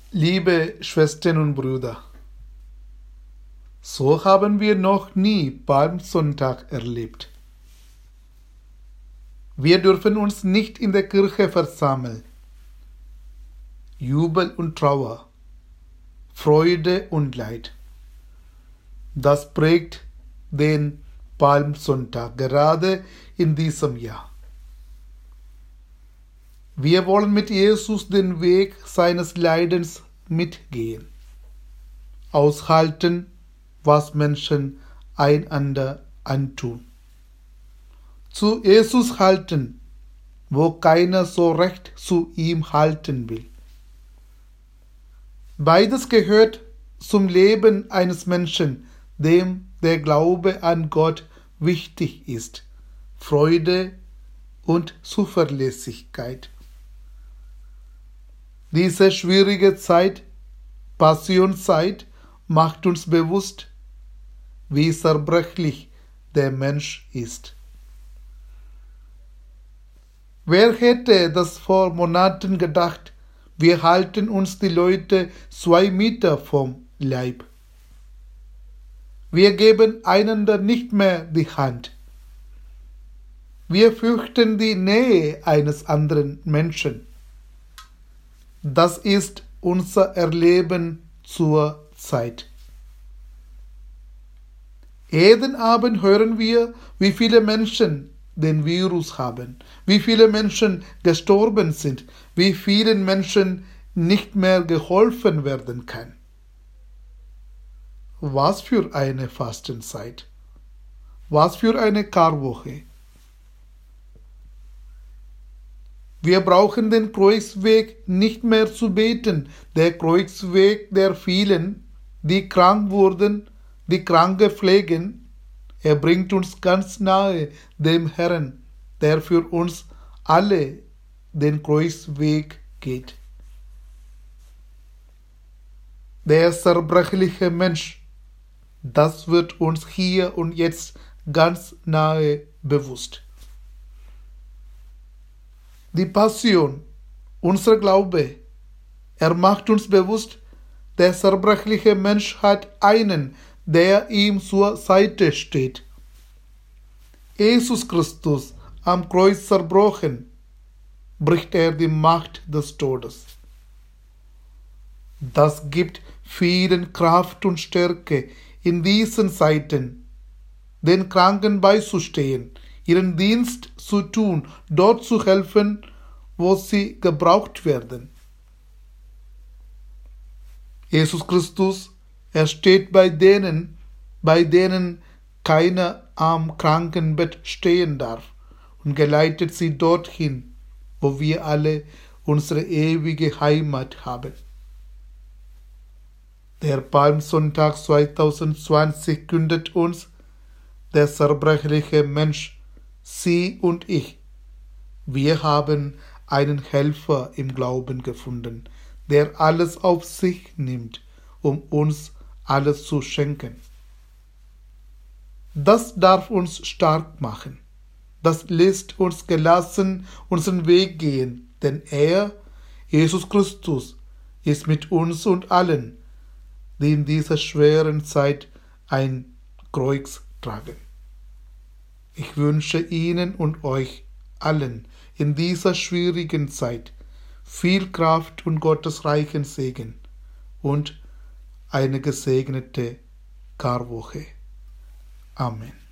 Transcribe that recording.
Liebe Schwestern und Brüder, so haben wir noch nie Palmsonntag erlebt. Wir dürfen uns nicht in der Kirche versammeln. Jubel und Trauer, Freude und Leid. Das prägt den Palmsonntag, gerade in diesem Jahr. Wir wollen mit Jesus den Weg seines Leidens mitgehen, aushalten, was Menschen einander antun. Zu Jesus halten, wo keiner so recht zu ihm halten will. Beides gehört zum Leben eines Menschen, dem der Glaube an Gott wichtig ist, Freude und Zuverlässigkeit. Diese schwierige Zeit, Passionszeit, macht uns bewusst, wie zerbrechlich der Mensch ist. Wer hätte das vor Monaten gedacht? Wir halten uns die Leute 2 Meter vom Leib. Wir geben einander nicht mehr die Hand. Wir fürchten die Nähe eines anderen Menschen. Das ist unser Erleben zur Zeit. Jeden Abend hören wir, wie viele Menschen den Virus haben, wie viele Menschen gestorben sind, wie vielen Menschen nicht mehr geholfen werden kann. Was für eine Fastenzeit. Was für eine Karwoche. Wir brauchen den Kreuzweg nicht mehr zu beten, der Kreuzweg der vielen, die krank wurden, die Kranke pflegen. Er bringt uns ganz nahe dem Herrn, der für uns alle den Kreuzweg geht. Der zerbrechliche Mensch, das wird uns hier und jetzt ganz nahe bewusst. Die Passion, unser Glaube, er macht uns bewusst, der zerbrechliche Mensch hat einen, der ihm zur Seite steht. Jesus Christus am Kreuz zerbrochen, bricht er die Macht des Todes. Das gibt vielen Kraft und Stärke in diesen Zeiten, den Kranken beizustehen, ihren Dienst zu tun, dort zu helfen, wo sie gebraucht werden. Jesus Christus, er steht bei denen keiner am Krankenbett stehen darf und geleitet sie dorthin, wo wir alle unsere ewige Heimat haben. Der Palmsonntag 2020 kündet uns, der zerbrechliche Mensch, Sie und ich, wir haben einen Helfer im Glauben gefunden, der alles auf sich nimmt, um uns alles zu schenken. Das darf uns stark machen. Das lässt uns gelassen unseren Weg gehen, denn er, Jesus Christus, ist mit uns und allen, die in dieser schweren Zeit ein Kreuz tragen. Ich wünsche Ihnen und euch allen in dieser schwierigen Zeit viel Kraft und Gottes reichen Segen und eine gesegnete Karwoche. Amen.